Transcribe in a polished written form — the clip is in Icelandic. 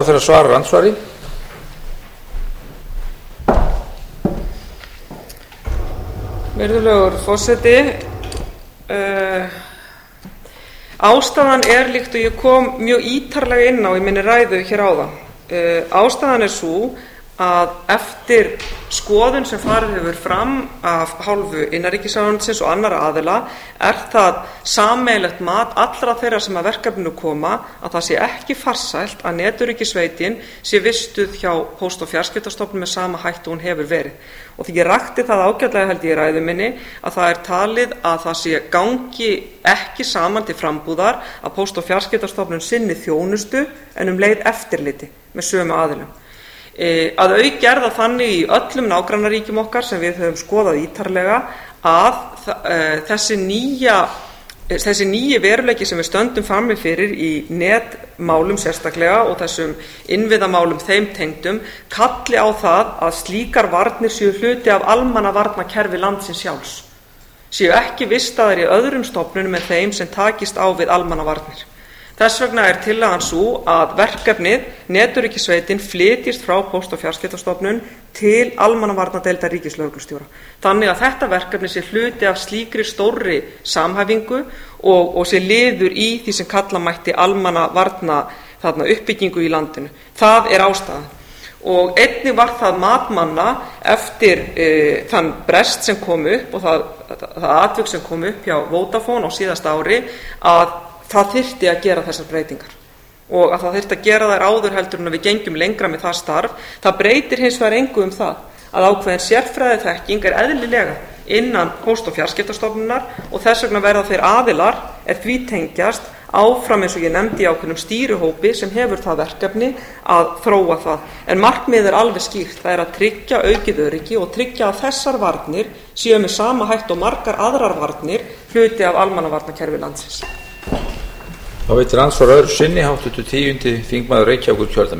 Ráðherra svarar andsvari. Virðulegur forseti, ástæðan líkt og ég kom mjög ítarlega inn á í minni ræðu hér áðan. Ástæðan sú að eftir skoðun sem farið hefur fram af hálfu innanríkisráðuneytisins og annarra aðila það sameiginlegt mat allra þeirra sem að verkefninu koma að það sé ekki farsælt að netöryggissveitin sé vistuð hjá Póst- og fjarskiptastofnun með sama hætti og hún hefur verið. Og því ég rakti það ágætlega held ég í ræðu minni að það talið að það sé gangi ekki saman til frambúðar að Póst- og fjarskiptastofnun sinni þjónustu en leið eftirliti með sömu aðilum. Að auki það þannig í öllum nágrannaríkjum okkar sem við höfum skoðað ítarlega að þessi nýji veruleiki sem við stöndum frammi fyrir í netmálum sérstaklega og þessum innviðamálum þeim tengdum kalli á það að slíkar varnir séu hluti af almannavarnakerfi landsins sjálfs, séu ekki vistaðar í öðrum stofnunum en þeim sem takist á við almannavarnir. Þess vegna tillagan sú að verkefnið netöryggissveitin flytjist frá Póst- og fjarskiptastofnun til almannavarnadeildar ríkislögreglustjóra. Þannig að þetta verkefni sé hluti af slíkri stórri samhæfingu og sé liður í því sem kalla mætti almannavarna uppbyggingu í landinu. Það ástæðan. Og einnig var það mat manna eftir þann brest sem kom upp og það atvik sem kom upp hjá Vodafone á síðasta ári að það þyrfti að gera þessar breytingar og að það þyrfti að gera þær áður heldur en að við gengjum lengra með það starf. Það breytir hins vegar engu það að ákveðin sérfræðiþekking eðlilega innan Póst- og fjarskiptastofnunar og þess vegna verða þeir aðilar því tengjast áfram eins og ég nefndi í ákveðnum stýrihópi sem hefur það verkefni að þróa það. En markmiðið alveg skýrt, það að tryggja aukið öryggi og tryggja að þessar varnir séu með sama hætti og margar aðrar varnir hluti af almannavarnakerfi landsins. Þá veitir andsvar öðru sinni háttvirtur 10. þingmaður Reykjavíkurkjördæmis.